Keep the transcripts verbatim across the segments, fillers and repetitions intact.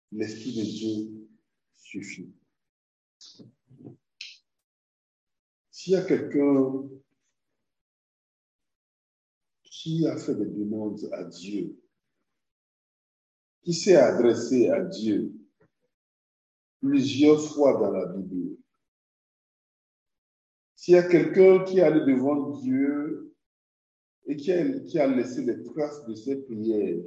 l'Esprit de Dieu suffit. S'il y a quelqu'un qui a fait des demandes à Dieu, qui s'est adressé à Dieu plusieurs fois dans la Bible, s'il y a quelqu'un qui est allé devant Dieu et qui a, qui a laissé les traces de ses prières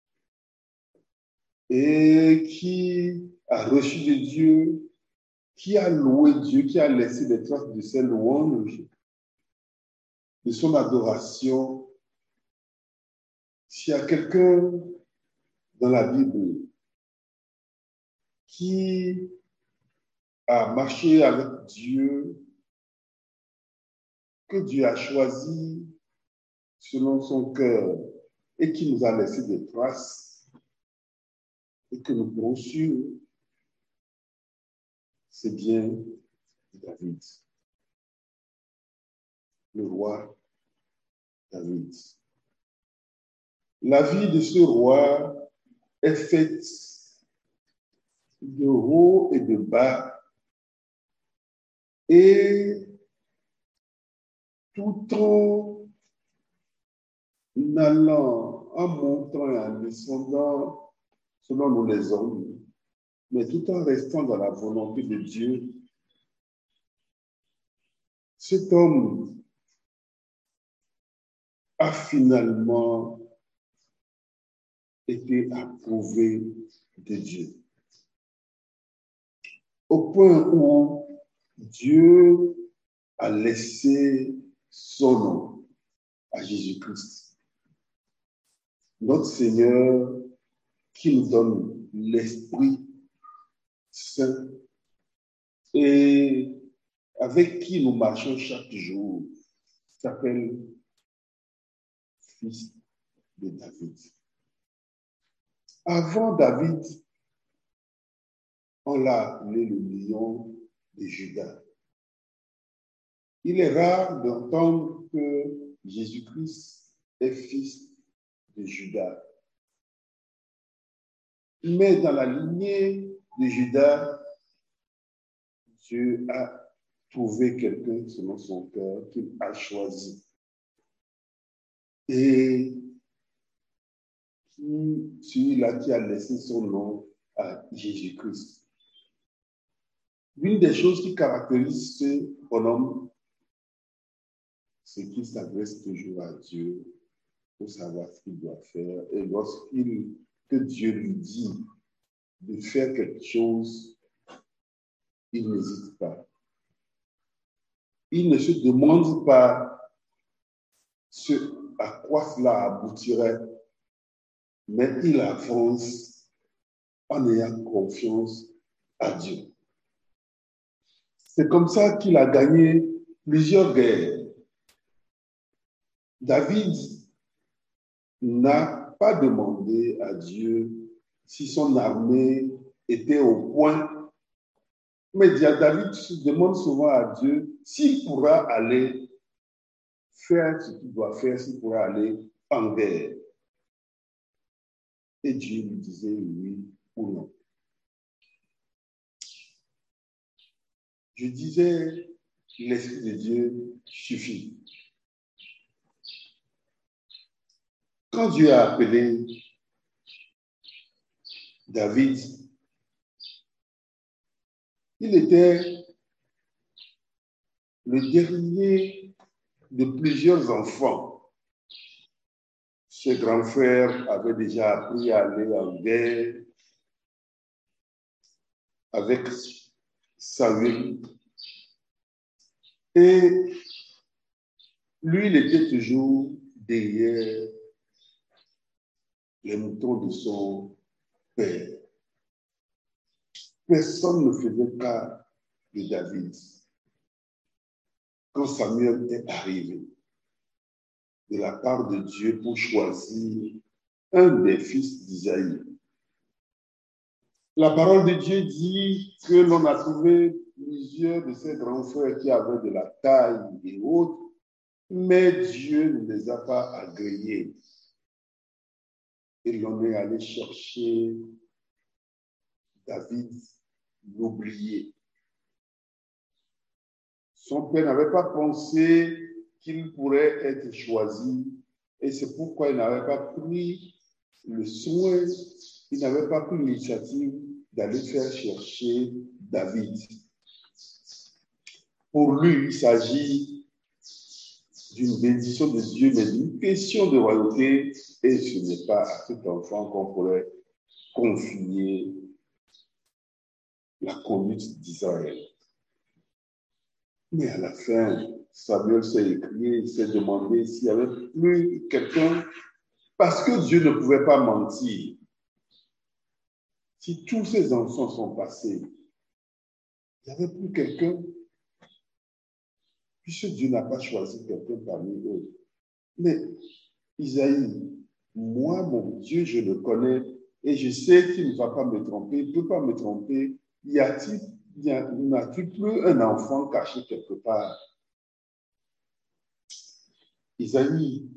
et qui a reçu de Dieu, qui a loué Dieu, qui a laissé les traces de ses louanges, de son adoration, s'il y a quelqu'un dans la Bible qui a marché avec Dieu, que Dieu a choisi selon son cœur et qui nous a laissé des traces et que nous pourrons suivre, c'est bien David, le roi David. La vie de ce roi est faite de haut et de bas, et tout en allant, en montant et en descendant selon nous les hommes, mais tout en restant dans la volonté de Dieu, cet homme a finalement été approuvé de Dieu. Au point où Dieu a laissé son nom à Jésus-Christ, notre Seigneur, qui nous donne l'Esprit Saint et avec qui nous marchons chaque jour, s'appelle Fils de David. Avant David, on l'a appelé le lion de Juda. Il est rare d'entendre que Jésus-Christ est fils de Juda. Mais dans la lignée de Juda, Dieu a trouvé quelqu'un selon son cœur qu'il a choisi. Et celui-là qui a laissé son nom à Jésus-Christ. L'une des choses qui caractérise ce bonhomme, c'est qu'il s'adresse toujours à Dieu pour savoir ce qu'il doit faire. Et lorsqu'il, que Dieu lui dit de faire quelque chose, il n'hésite pas. Il ne se demande pas ce à quoi cela aboutirait, mais il avance en ayant confiance à Dieu. C'est comme ça qu'il a gagné plusieurs guerres. David n'a pas demandé à Dieu si son armée était au point, mais David se demande souvent à Dieu s'il pourra aller faire ce qu'il doit faire, s'il pourra aller en guerre. Et Dieu lui disait oui ou non. Je disais, l'Esprit de Dieu suffit. Quand Dieu a appelé David, il était le dernier de plusieurs enfants. Ses grands frères avaient déjà appris à aller en guerre avec Saül. Et lui, il était toujours derrière les moutons de son père. Personne ne faisait cas de David. Quand Samuel est arrivé de la part de Dieu pour choisir un des fils d'Isaïe, la parole de Dieu dit que l'on a trouvé plusieurs de ses grands frères qui avaient de la taille et autres, mais Dieu ne les a pas agréés. Et l'on est allé chercher David l'oublier. Son père n'avait pas pensé qu'il pourrait être choisi et c'est pourquoi il n'avait pas pris le soin, il n'avait pas pris l'initiative d'aller faire chercher David. Pour lui, il s'agit d'une bénédiction de Dieu, mais d'une question de royauté, et ce n'est pas à cet enfant qu'on pourrait confier la conduite d'Israël. Mais à la fin, Samuel s'est écrié, il s'est demandé s'il n'y avait plus quelqu'un, parce que Dieu ne pouvait pas mentir. Si tous ces enfants sont passés, il n'y avait plus quelqu'un, puisque Dieu n'a pas choisi quelqu'un parmi eux. Mais Isaïe, moi, mon Dieu, je le connais et je sais qu'il ne va pas me tromper, il ne peut pas me tromper. Y a-t-il, y a, n'a-t-il plus un enfant caché quelque part? Isaïe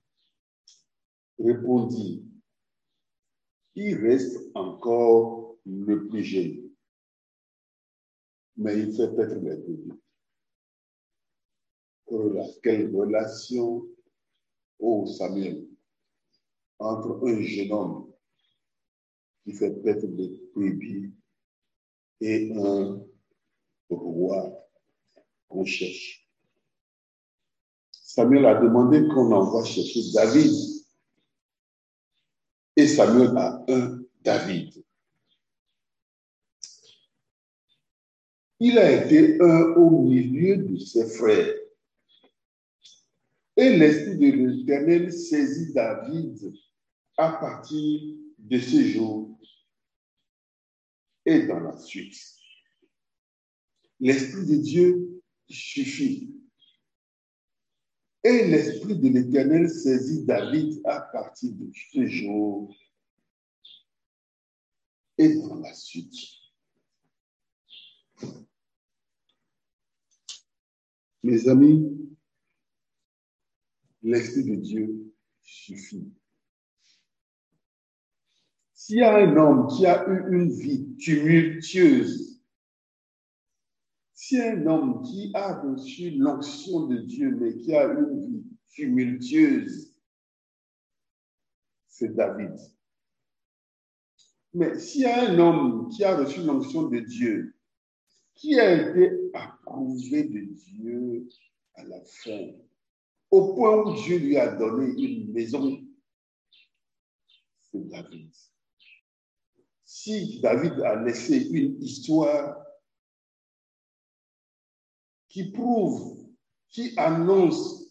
répondit, il reste encore le plus jeune, mais il fait peut-être les deux. Quelle relation, oh Samuel, entre un jeune homme qui fait peut-être des brebis et un roi qu'on cherche. Samuel a demandé qu'on envoie chercher David. Et Samuel a un David. Il a été un au milieu de ses frères. Et l'Esprit de l'Éternel saisit David à partir de ce jour et dans la suite. L'Esprit de Dieu suffit. Et l'Esprit de l'Éternel saisit David à partir de ce jour et dans la suite. Mes amis, l'Esprit de Dieu suffit. S'il y a un homme qui a eu une vie tumultueuse, s'il y a un homme qui a reçu l'onction de Dieu, mais qui a une vie tumultueuse, c'est David. Mais s'il y a un homme qui a reçu l'onction de Dieu, qui a été approuvé de Dieu à la fin, au point où Dieu lui a donné une maison, c'est David. Si David a laissé une histoire qui prouve, qui annonce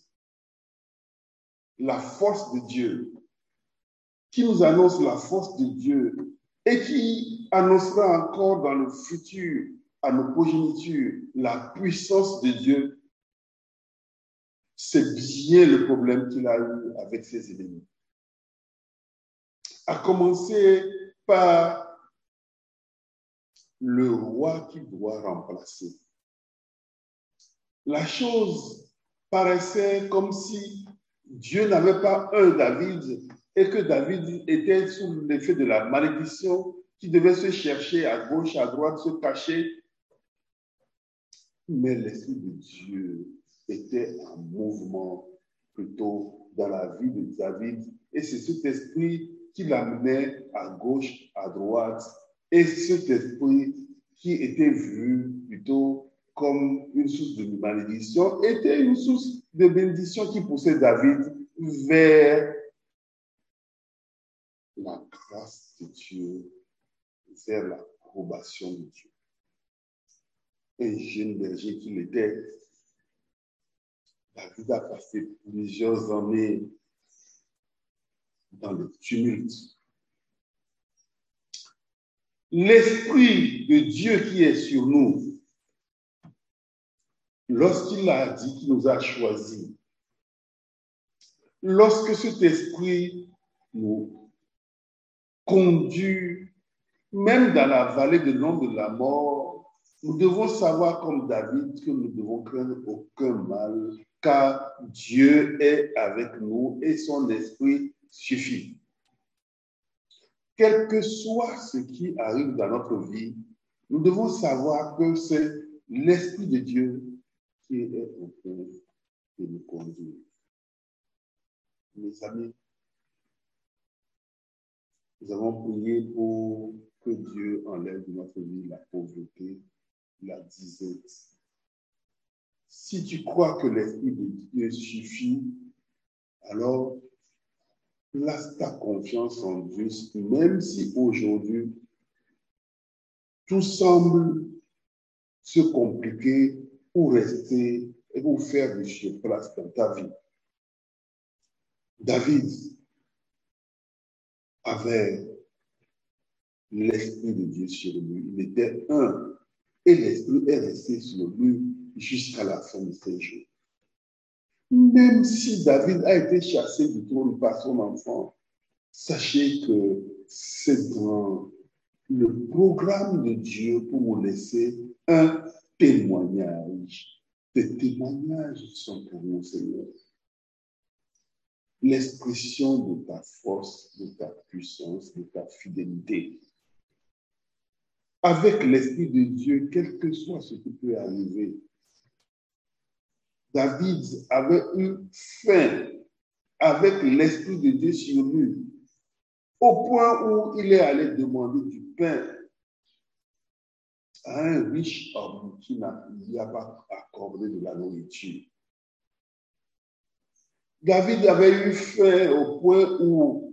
la force de Dieu, qui nous annonce la force de Dieu et qui annoncera encore dans le futur à nos progénitures la puissance de Dieu, c'est bien le problème qu'il a eu avec ses ennemis. À commencer par le roi qui doit remplacer. La chose paraissait comme si Dieu n'avait pas un David et que David était sous l'effet de la malédiction, qui devait se chercher à gauche, à droite, se cacher. Mais l'Esprit de Dieu était en mouvement plutôt dans la vie de David. Et c'est cet esprit qui l'amenait à gauche, à droite. Et cet esprit qui était vu plutôt comme une source de malédiction était une source de bénédiction qui poussait David vers la grâce de Dieu, vers l'approbation de Dieu. Un jeune berger qu'il était, David a passé plusieurs années dans le tumulte. L'Esprit de Dieu qui est sur nous, lorsqu'il a dit qu'il nous a choisis, lorsque cet esprit nous conduit, même dans la vallée de l'ombre de la mort, nous devons savoir comme David que nous ne devons craindre aucun mal, car Dieu est avec nous et son esprit suffit. quel que soit ce qui arrive dans notre vie, nous devons savoir que c'est l'Esprit de Dieu qui est en train de nous conduire. Mes amis, nous avons prié pour que Dieu enlève de notre vie la pauvreté, la disette. Si tu crois que l'Esprit de Dieu suffit, alors place ta confiance en Dieu, même si aujourd'hui tout semble se compliquer ou rester et ou faire du surplace dans ta vie. David avait l'Esprit de Dieu sur lui. Il était un et l'Esprit est resté sur lui jusqu'à la fin de ses jours. Même si David a été chassé du trône par son enfant, sachez que c'est dans le programme de Dieu pour vous laisser un témoignage. Des témoignages sont pour nous, Seigneur. L'expression de ta force, de ta puissance, de ta fidélité. Avec l'Esprit de Dieu, quel que soit ce qui peut arriver, David avait eu faim avec l'Esprit de Dieu sur lui, au point où il est allé demander du pain à un riche homme qui n'a pas accordé de la nourriture. David avait eu faim au point où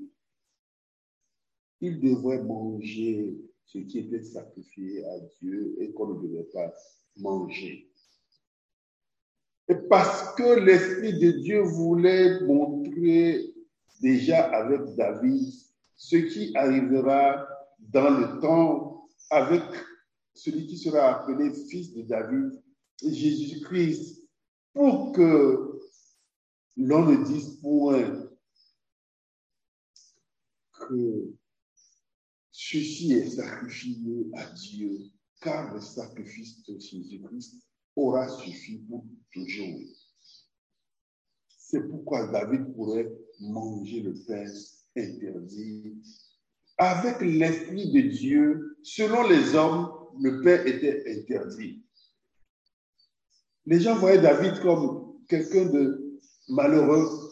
il devrait manger ce qui était sacrifié à Dieu et qu'on ne devait pas manger. Et parce que l'Esprit de Dieu voulait montrer déjà avec David ce qui arrivera dans le temps avec celui qui sera appelé fils de David, Jésus-Christ, pour que l'on ne dise point que ceci est sacrifié à Dieu, car le sacrifice de Jésus-Christ aura suffi pour toujours. C'est pourquoi David pourrait manger le pain interdit. Avec l'Esprit de Dieu, selon les hommes, le pain était interdit. Les gens voyaient David comme quelqu'un de malheureux.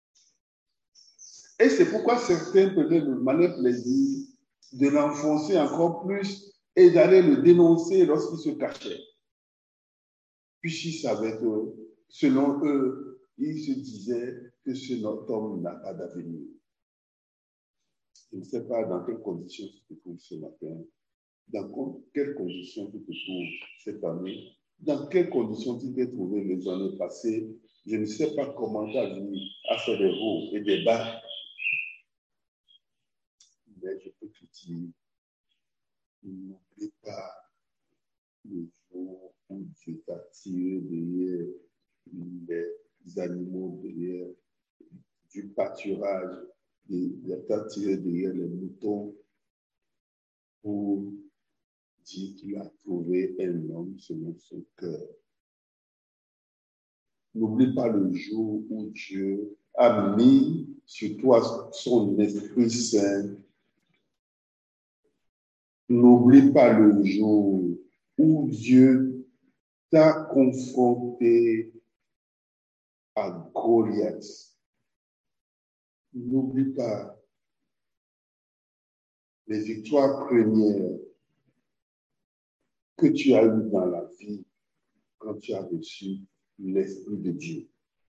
Et c'est pourquoi certains prenaient le malin plaisir de l'enfoncer encore plus et d'aller le dénoncer lorsqu'il se cachait. Puisqu'ils savaient que, selon eux, ils se disaient que ce notre homme n'a pas d'avenir. Je ne sais pas dans quelles conditions tu te trouves ce matin, dans quelles conditions tu te trouves cette année, dans quelles conditions tu t'es trouvé les années passées. Je ne sais pas comment ta vie a fait des hauts et des bas. Mais je peux te dire, n'oublie pas le jour où Dieu t'a tiré derrière les animaux, derrière du pâturage, il t'a tiré derrière les moutons pour dire qu'il a trouvé un homme selon son cœur. N'oublie pas le jour où Dieu a mis sur toi son Esprit Saint. N'oublie pas le jour où Dieu t'a confronté à Goliath. N'oublie pas les victoires premières que tu as eues dans la vie quand tu as reçu l'Esprit de Dieu.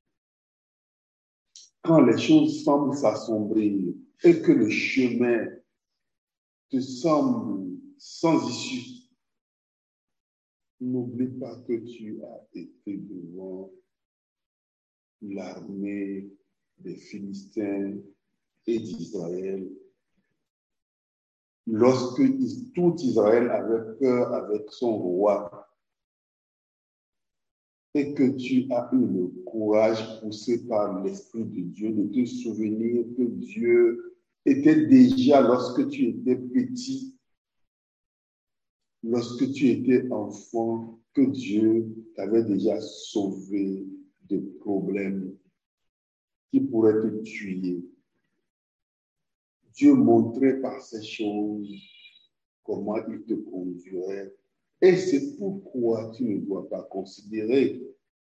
Quand les choses semblent s'assombrir et que le chemin te semble sans issue, n'oublie pas que tu as été devant l'armée des Philistins et d'Israël. Lorsque tout Israël avait peur avec son roi et que tu as eu le courage poussé par l'Esprit de Dieu de te souvenir que Dieu était déjà, lorsque tu étais petit, lorsque tu étais enfant, que Dieu t'avait déjà sauvé de problèmes qui pourraient te tuer. Dieu montrait par ces choses comment il te conduirait. Et c'est pourquoi tu ne dois pas considérer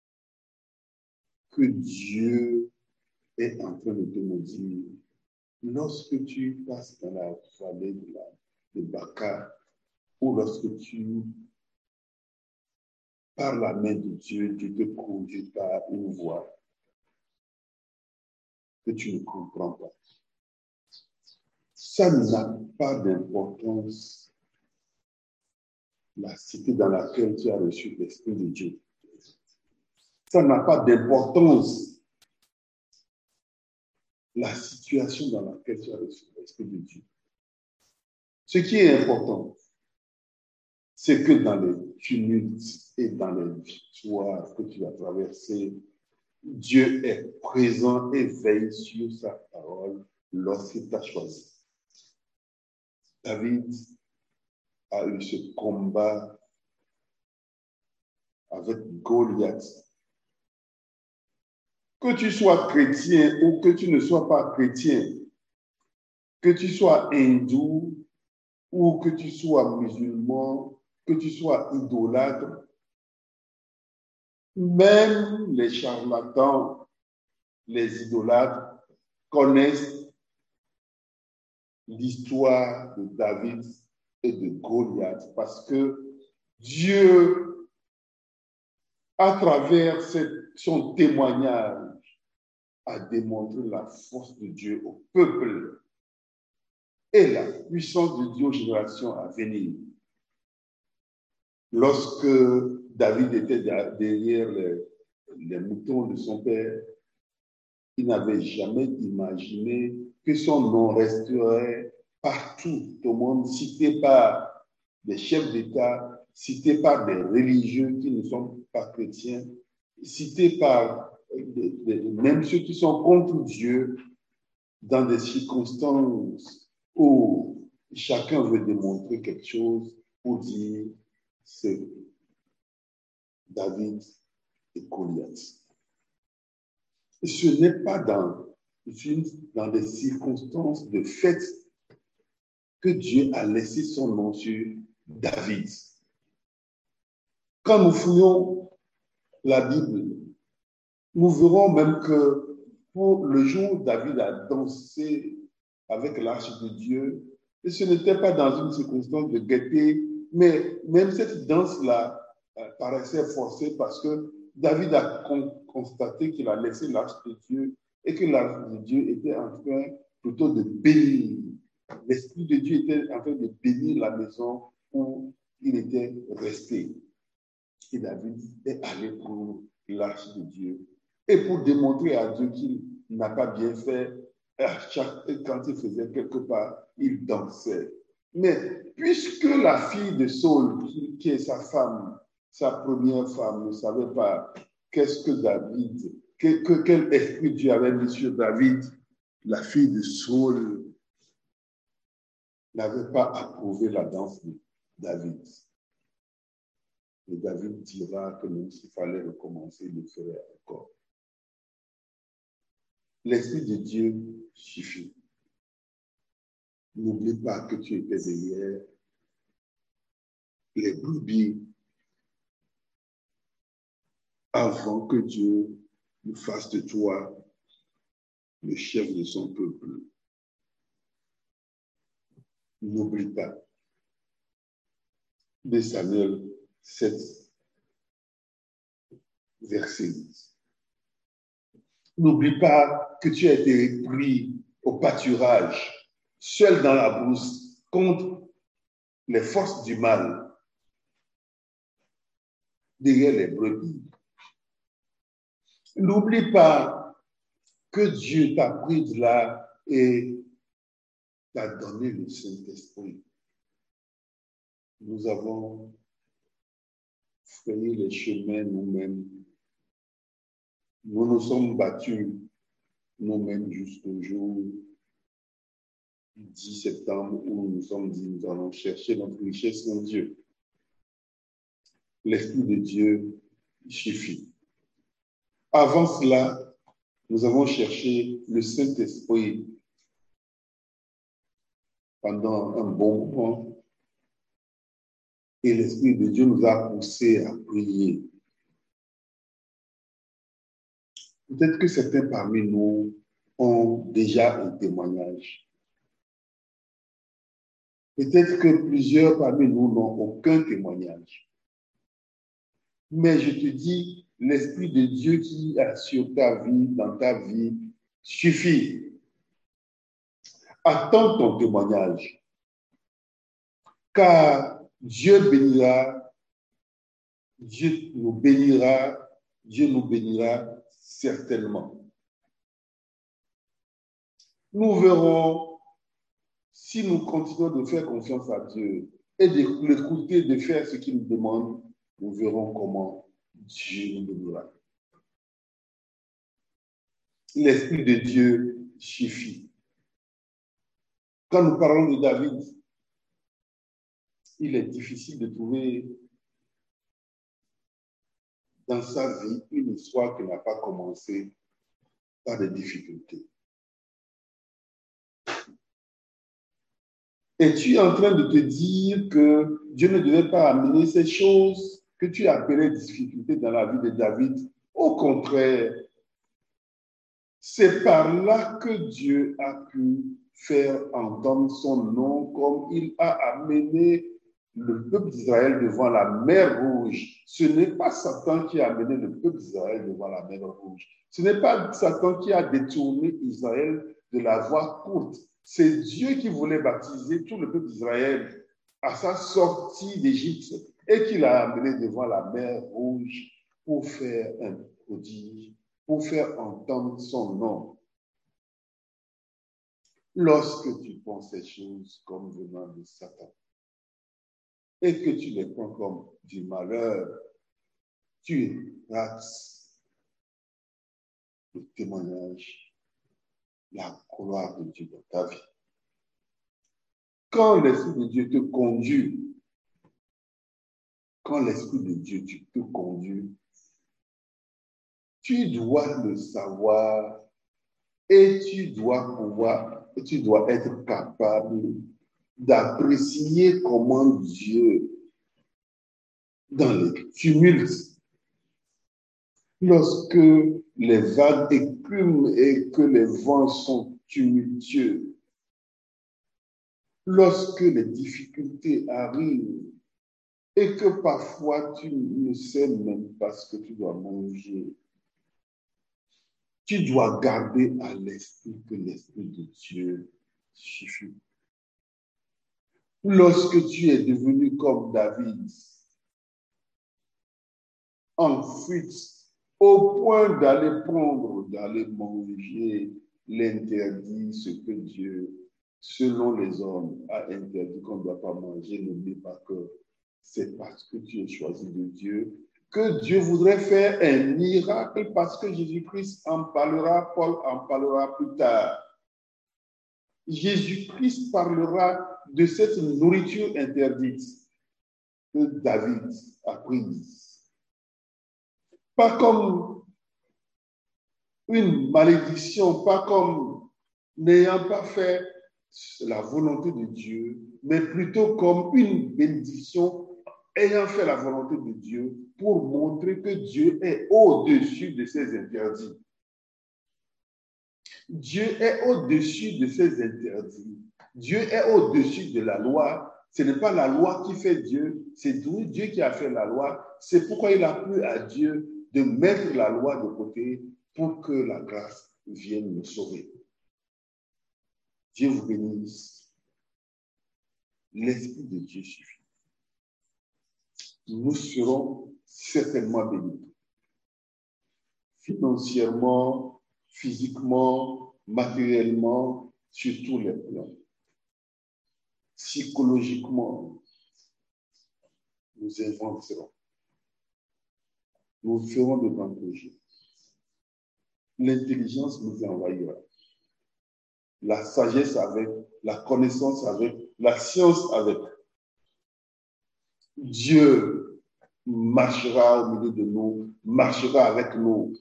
que Dieu est en train de te maudire. Lorsque tu passes dans la vallée de, la, de Baca, ou lorsque tu, par la main de Dieu, tu te conduis par une voie que tu ne comprends pas. Ça n'a pas d'importance, la cité dans laquelle tu as reçu l'Esprit de Dieu. Ça n'a pas d'importance, la situation dans laquelle tu as reçu l'Esprit de Dieu. Ce qui est important, c'est que dans les tumultes et dans les victoires que tu as traversées, Dieu est présent et veille sur sa parole lorsqu'il t'a choisi. David a eu ce combat avec Goliath. Que tu sois chrétien ou que tu ne sois pas chrétien, que tu sois hindou ou que tu sois musulman, que tu sois idolâtre, même les charlatans, les idolâtres connaissent l'histoire de David et de Goliath parce que Dieu, à travers cette, son témoignage, a démontré la force de Dieu au peuple et la puissance de Dieu aux générations à venir. Lorsque David était derrière les, les moutons de son père, il n'avait jamais imaginé que son nom resterait partout au monde, cité par des chefs d'État, cité par des religieux qui ne sont pas chrétiens, cité par des, des, même ceux qui sont contre Dieu, dans des circonstances où chacun veut démontrer quelque chose pour dire c'est David et Goliath. Ce n'est pas dans, dans des circonstances de fête que Dieu a laissé son nom sur David. Quand nous fouillons la Bible, nous verrons même que pour le jour où David a dansé avec l'arche de Dieu, et ce n'était pas dans une circonstance de gaieté, mais même cette danse-là euh, paraissait forcée parce que David a con constaté qu'il a laissé l'arche de Dieu et que l'arche de Dieu était en train plutôt de bénir. L'Esprit de Dieu était en train de bénir la maison où il était resté. Et David est allé pour l'arche de Dieu. Et pour démontrer à Dieu qu'il n'a pas bien fait, chaque, quand il faisait quelque part, il dansait. Mais puisque la fille de Saul, qui, qui est sa femme, sa première femme, ne savait pas qu'est-ce que David, que, que, quel esprit Dieu avait mis sur David, la fille de Saul n'avait pas approuvé la danse de David. Et David dira que même s'il fallait recommencer, il le ferait encore. L'Esprit de Dieu suffit. N'oublie pas que tu étais derrière les brebis avant que Dieu ne fasse de toi le chef de son peuple. N'oublie pas. De Samuel sept, verset dix. N'oublie pas que tu as été pris au pâturage, seul dans la brousse, contre les forces du mal, derrière les brebis. N'oublie pas que Dieu t'a pris de là et t'a donné le Saint-Esprit. Nous avons frayé les chemins nous-mêmes. Nous nous sommes battus nous-mêmes jusqu'au jour dix septembre où nous nous sommes dit nous allons chercher notre richesse en Dieu. L'Esprit de Dieu suffit. Avant cela, nous avons cherché le Saint-Esprit pendant un bon moment. Et l'Esprit de Dieu nous a poussés à prier. Peut-être que certains parmi nous ont déjà un témoignage. Peut-être que plusieurs parmi nous n'ont aucun témoignage. Mais je te dis, l'Esprit de Dieu qui est sur ta vie, dans ta vie, suffit. Attends ton témoignage. Car Dieu bénira, Dieu nous bénira, Dieu nous bénira certainement. Nous verrons, si nous continuons de faire confiance à Dieu et de l'écouter, de faire ce qu'il nous demande, nous verrons comment Dieu nous bénira. L'Esprit de Dieu suffit. Quand nous parlons de David, il est difficile de trouver dans sa vie une histoire qui n'a pas commencé par des difficultés. Et tu es en train de te dire que Dieu ne devait pas amener ces choses que tu appelais difficultés dans la vie de David. Au contraire, c'est par là que Dieu a pu faire entendre son nom, comme il a amené le peuple d'Israël devant la mer Rouge. Ce n'est pas Satan qui a amené le peuple d'Israël devant la mer Rouge. Ce n'est pas Satan qui a détourné Israël de la voie courte. C'est Dieu qui voulait baptiser tout le peuple d'Israël à sa sortie d'Égypte et qui l'a amené devant la mer Rouge pour faire un prodige, pour faire entendre son nom. Lorsque tu penses ces choses comme venant de Satan et que tu les prends comme du malheur, tu rates le témoignage, la gloire de Dieu dans ta vie. Quand l'Esprit de Dieu te conduit, quand l'Esprit de Dieu te conduit, tu dois le savoir et tu dois pouvoir, tu dois être capable d'apprécier comment Dieu, dans les tumultes, lorsque les vagues écument et que les vents sont tumultueux, lorsque les difficultés arrivent et que parfois tu ne sais même pas ce que tu dois manger, tu dois garder à l'esprit que l'Esprit de Dieu suffit. Lorsque tu es devenu comme David, en fuite, au point d'aller prendre, d'aller manger l'interdit, ce que Dieu, selon les hommes, a interdit qu'on ne doit pas manger, n'oublie pas que c'est parce que tu es choisi de Dieu que Dieu voudrait faire un miracle, parce que Jésus-Christ en parlera, Paul en parlera plus tard. Jésus-Christ parlera de cette nourriture interdite que David a prise. Pas comme une malédiction, pas comme n'ayant pas fait la volonté de Dieu, mais plutôt comme une bénédiction ayant fait la volonté de Dieu pour montrer que Dieu est au-dessus de ses interdits. Dieu est au-dessus de ses interdits. Dieu est au-dessus de la loi. Ce n'est pas la loi qui fait Dieu, c'est Dieu qui a fait la loi. C'est pourquoi il a plu à Dieu de mettre la loi de côté pour que la grâce vienne nous sauver. Dieu vous bénisse. L'Esprit de Dieu suffit. Nous serons certainement bénis. Financièrement, physiquement, matériellement, sur tous les plans. Psychologiquement, nous inventerons. Nous ferons de grands projets. L'intelligence nous envahira. La sagesse avec, la connaissance avec, la science avec. Dieu marchera au milieu de nous, marchera avec nous.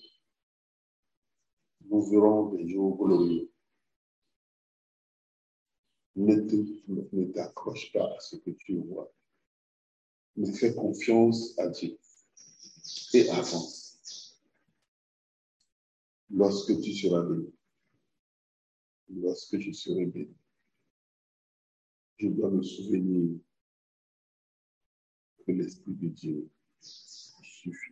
Nous verrons des jours glorieux. Ne, te, ne t'accroche pas à ce que tu vois, mais fais confiance à Dieu et avance. Lorsque tu seras béni, lorsque je serai béni, je dois me souvenir que l'Esprit de Dieu suffit.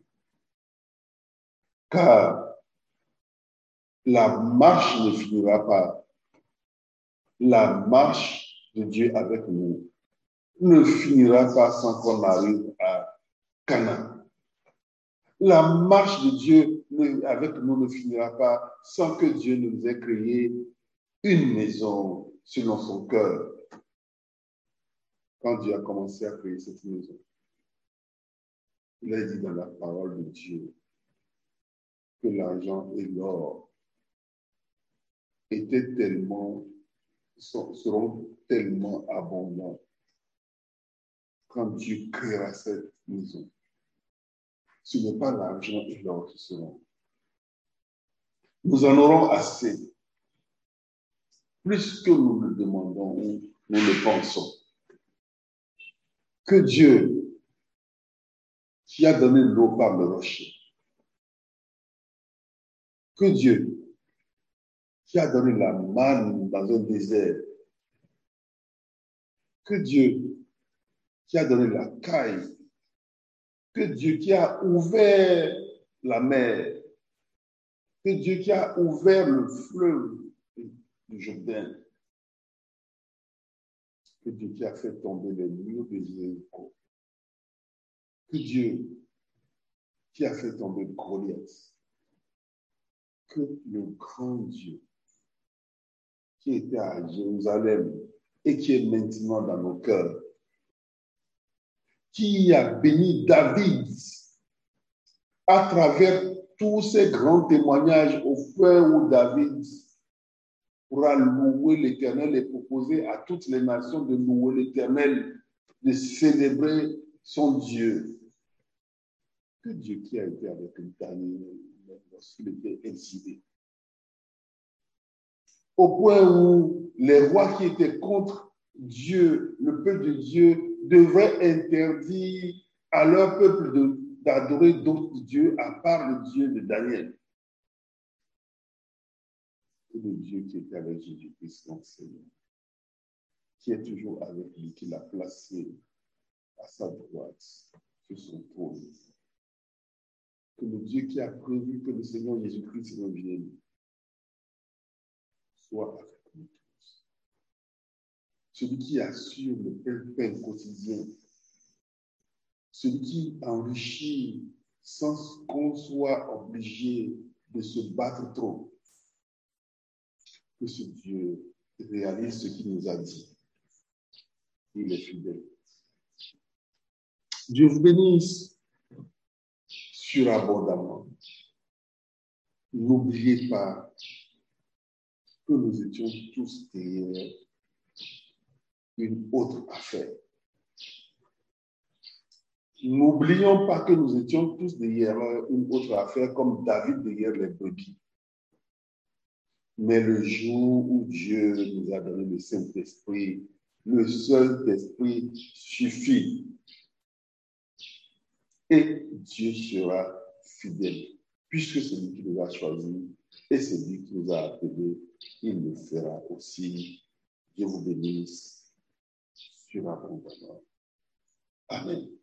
Car la marche ne finira pas. La marche de Dieu avec nous ne finira pas sans qu'on arrive à Canaan. La marche de Dieu avec nous ne finira pas sans que Dieu nous ait créé une maison selon son cœur. Quand Dieu a commencé à créer cette maison, il a dit dans la parole de Dieu que l'argent et l'or étaient tellement, seront tellement abondants quand Dieu créera cette maison. Ce n'est pas l'argent et l'or qui seront. Nous en aurons assez, plus que nous le demandons ou nous le pensons. Que Dieu, qui a donné l'eau par le rocher, que Dieu, qui a donné la manne dans un désert, que Dieu, qui a donné la caille, que Dieu qui a ouvert la mer, que Dieu qui a ouvert le fleuve du Jourdain, que Dieu qui a fait tomber les murs de Jéricho, que Dieu qui a fait tomber Goliath, que le grand Dieu qui était à Jérusalem et qui est maintenant dans nos cœurs, qui a béni David à travers tous ces grands témoignages au feu où David pourra louer l'Éternel et proposer à toutes les nations de louer l'Éternel, de célébrer son Dieu. Que Dieu qui a été avec Daniel lorsqu'il était exilé. Au point où les rois qui étaient contre Dieu, le peuple de Dieu, devraient interdire à leur peuple de, d'adorer d'autres dieux à part le Dieu de Daniel. C'est le Dieu qui était avec Jésus-Christ, notre Seigneur, qui est toujours avec lui, qui l'a placé à sa droite sur son trône. Que le Dieu qui a prévu que le Seigneur Jésus-Christ revienne soit avec nous tous. Celui qui assure le pain quotidien, celui qui enrichit sans qu'on soit obligé de se battre trop. Que ce Dieu réalise ce qu'il nous a dit. Il est fidèle. Dieu vous bénisse surabondamment. N'oubliez pas que nous étions tous derrière une autre affaire. N'oublions pas que nous étions tous derrière une autre affaire comme David derrière les brebis. Mais le jour où Dieu nous a donné le Saint-Esprit, le seul esprit suffit. Et Dieu sera fidèle. Puisque c'est lui qui nous a choisis et c'est lui qui nous a appelés, il le fera aussi. Dieu vous bénisse surabondamment. Amen.